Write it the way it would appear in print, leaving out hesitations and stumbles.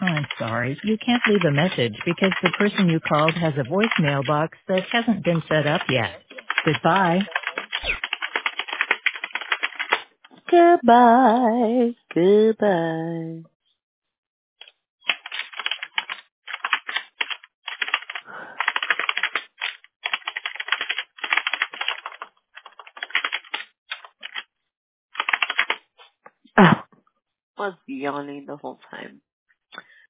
I'm sorry. You can't leave a message because the person you called has a voicemail box that hasn't been set up yet. Goodbye. Goodbye. Goodbye. Oh, I was yawning the whole time.